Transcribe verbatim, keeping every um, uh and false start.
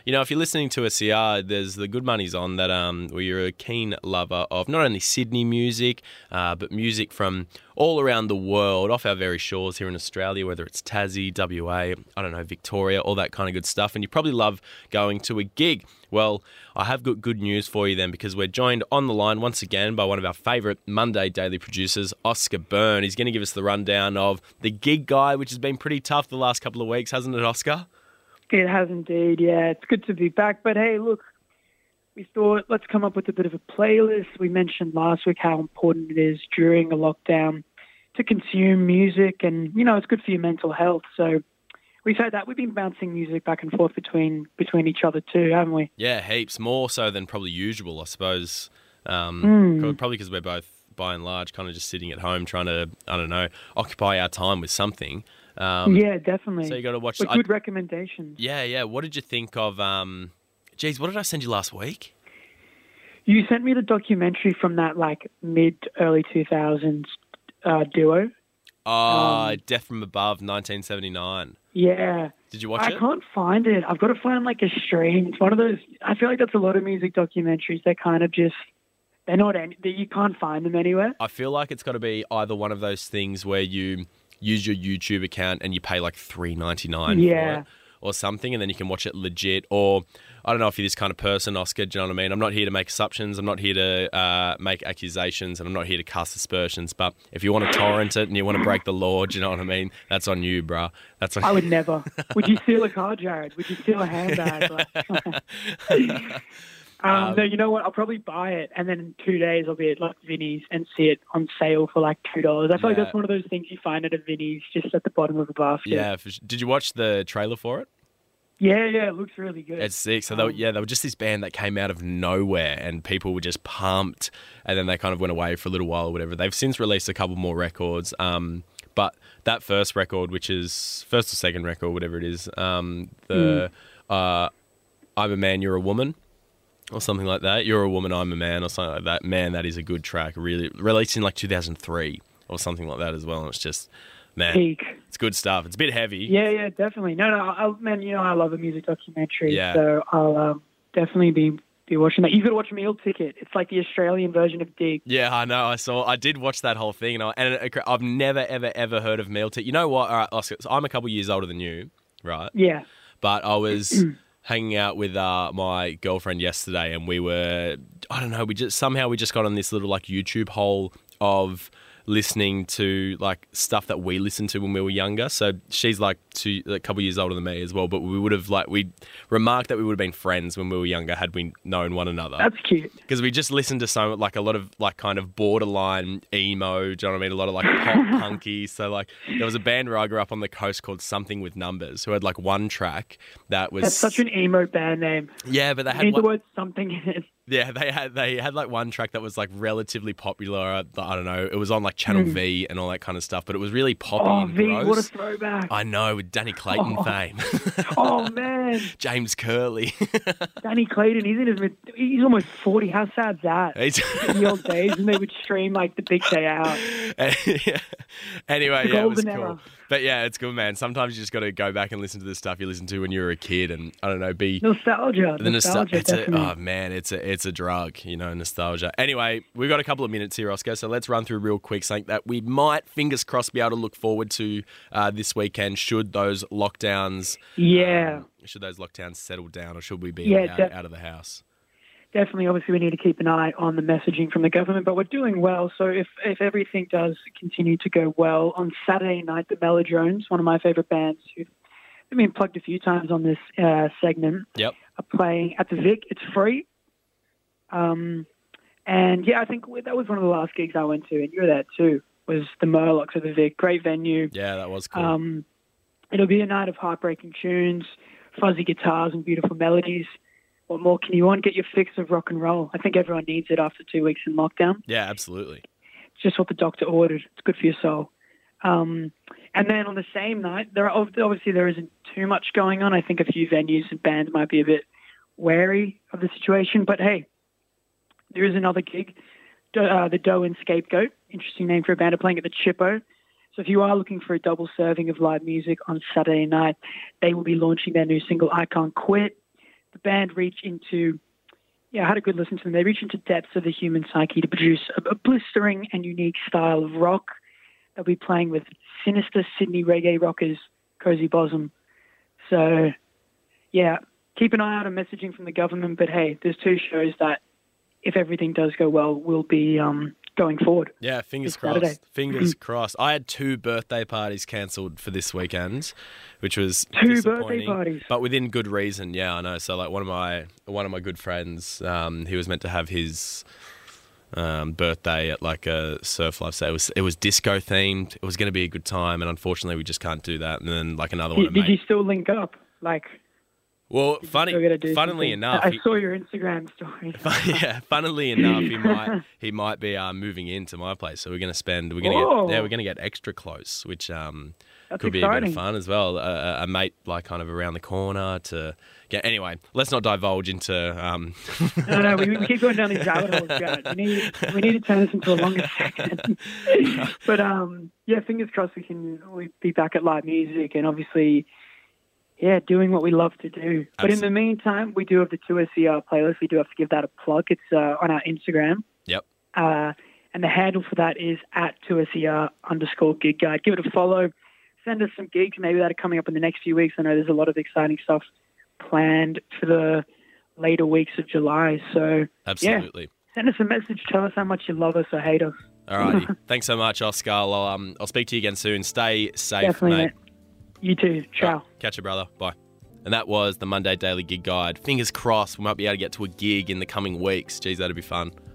You know, if you're listening to us here, there's the good money's on that um, well, you're a keen lover of not only Sydney music, uh, but music from all around the world, off our very shores here in Australia, whether it's Tassie, W A, I don't know, Victoria, all that kind of good stuff. And you probably love going to a gig. Well, I have got good news for you then, because we're joined on the line once again by one of our favourite Monday Daily producers, Oscar Byrne. He's going to give us the rundown of the gig guide, which has been pretty tough the last couple of weeks, hasn't it, Oscar? It has indeed, yeah. It's good to be back. But hey, look, we thought let's come up with a bit of a playlist. We mentioned last week how important it is during a lockdown to consume music, and, you know, it's good for your mental health. So we've had that. We've been bouncing music back and forth between between each other too, haven't we? Yeah, heaps. More so than probably usual, I suppose. Um, Mm. Probably because we're both, by and large, kind of just sitting at home trying to, I don't know, occupy our time with something. Um, yeah, definitely. So you got to watch. But I- good recommendations. Yeah, yeah. What did you think of? Um, geez, what did I send you last week? You sent me the documentary from that like mid early two thousands uh, duo. Oh, Um, Death from Above, nineteen seventy-nine. Yeah. Did you watch I it? can't find it. I've got to find like a stream. It's one of those. I feel like that's a lot of music documentaries. They're kind of just. They're not. Any, that you can't find them anywhere. I feel like it's got to be either one of those things where you use your YouTube account and you pay like three ninety-nine Yeah. for it or something, and then you can watch it legit. Or I don't know if you're this kind of person, Oscar, do you know what I mean? I'm not here to make assumptions. I'm not here to uh, make accusations, and I'm not here to cast aspersions. But if you want to torrent it and you want to break the law, do you know what I mean? That's on you, bruh. That's on I would never. Would you steal a car, Jared? Would you steal a handbag? Like- um, no, you know what? I'll probably buy it, and then in two days I'll be at like Vinnie's and see it on sale for like two dollars. I feel like Yeah. that's one of those things you find at a Vinnie's, just at the bottom of the basket. Yeah. For, su- did you watch the trailer for it? yeah, yeah. It looks really good. It's sick. So, they were, Um, yeah, they were just this band that came out of nowhere and people were just pumped, and then they kind of went away for a little while or whatever. They've since released a couple more records, um, but that first record, which is first or second record, whatever it is, um, the uh, I'm a Man, You're a Woman, or something like that. You're a Woman, I'm a Man, or something like that. Man, that is a good track. Really released in like two thousand three or something like that as well. And it's just, man, Peak. it's good stuff. It's a bit heavy. Yeah, yeah, definitely. No, no, I, man, you know I love a music documentary, Yeah. so I'll um, definitely be be watching that. You've got to watch Meal Ticket. It's like the Australian version of Dig. Yeah, I know. I saw. I did watch that whole thing, and, I, and it, I've never, ever, ever heard of Meal Ticket. You know what? All right, Oscar. So I'm a couple years older than you, right? Yeah. But I was hanging out with uh, my girlfriend yesterday, and we were, I don't know, we just somehow we just got on this little like YouTube hole of listening to like stuff that we listened to when we were younger. So she's like two, a couple years older than me as well. But we would have like we remarked that we would have been friends when we were younger had we known one another. That's cute. Because we just listened to so like a lot of like kind of borderline emo, do you know what I mean? A lot of like pop punky. So like there was a band where I grew up on the coast called Something with Numbers, who had like one track that was That's such an emo band name. yeah, but they You had need one, the word something in it. yeah they had they had like one track that was like relatively popular. I don't know, it was on like Channel V and all that kind of stuff, but it was really poppy Oh, and V, gross. what a throwback. I know, with Danny Clayton Oh. fame, Oh, man. James Curley. Danny Clayton, he's in his mid, he's almost forty. How sad's that? He's- In the old days when they would stream like the big day out. Yeah. Anyway, The yeah, it was golden cool. era. But yeah, it's good, man. Sometimes you just got to go back and listen to the stuff you listened to when you were a kid, and I don't know, be Nostalgia. the nostalgia, nostalgia. It's a, definitely. oh man, it's a it's a drug, you know, nostalgia. Anyway, we've got a couple of minutes here, Oscar. So let's run through real quick something that we might, fingers crossed, be able to look forward to uh, this weekend. Should those lockdowns, yeah. um, should those lockdowns settle down, or should we be Yeah, out, def- out of the house? Definitely, obviously, we need to keep an eye on the messaging from the government, but we're doing well. So if, if everything does continue to go well, on Saturday night, the Melodrones, one of my favourite bands, who've been plugged a few times on this uh, segment, Yep. are playing at the Vic. It's free. Um, and yeah, I think that was one of the last gigs I went to, and you were there too, was the Murlocs at the Vic. Great venue. Yeah, that was cool. Um, it'll be a night of heartbreaking tunes, fuzzy guitars, and beautiful melodies. What more can you want? Get your fix of rock and roll. I think everyone needs it after two weeks in lockdown. yeah, absolutely. It's just what the doctor ordered. It's good for your soul. Um, and then on the same night, there are, obviously there isn't too much going on. I think a few venues and bands might be a bit wary of the situation. But hey, there is another gig, uh, the Doe and Scapegoat. Interesting name for a band, are playing at the Chippo. So if you are looking for a double serving of live music on Saturday night, they will be launching their new single, I Can't Quit. the band reach into, yeah, I had a good listen to them. They reach into depths of the human psyche to produce a, a blistering and unique style of rock. They'll be playing with sinister Sydney reggae rockers, Cozy Bosom. So, yeah, keep an eye out on messaging from the government. But hey, there's two shows that, if everything does go well, will be um, going forward. Yeah, fingers this crossed. Saturday. Fingers crossed. I had two birthday parties cancelled for this weekend, which was Two disappointing, birthday parties. but within good reason. Yeah, I know. So like one of my one of my good friends, um, he was meant to have his um, birthday at like a surf life. So it was it was disco themed. It was going to be a good time, and unfortunately, we just can't do that. And then like another one. Did, of did mate- you still link up? Like, Well, you funny, still gotta do funnily something? enough, I, he- I saw your Instagram story. yeah, funnily enough, he might he might be uh, moving into my place, so we're going to spend we're going to Whoa. get yeah we're going to get extra close, which um That's could be a bit exciting. of fun as well. A, a mate like kind of around the corner to get. Anyway, let's not divulge into um. No, no, we, we keep going down these rabbit holes, Jared. We need, we need to turn this into a longer segment. But um, yeah, fingers crossed we can we be back at live music and obviously, yeah, doing what we love to do. But in the meantime, we do have the two S E R playlist. We do have to give that a plug. It's uh, on our Instagram. Yep. Uh, and the handle for that is at two S E R underscore gig guide. Give it a follow. Send us some gigs maybe that are coming up in the next few weeks. I know there's a lot of exciting stuff planned for the later weeks of July. So, Absolutely. yeah, send us a message. Tell us how much you love us or hate us. All righty. Thanks so much, Oscar. I'll, um, I'll speak to you again soon. Stay safe, Definitely, mate. mate. You too. Ciao. Right. Catch you, brother. Bye. And that was the Monday Daily Gig Guide. Fingers crossed we might be able to get to a gig in the coming weeks. Geez, that'd be fun.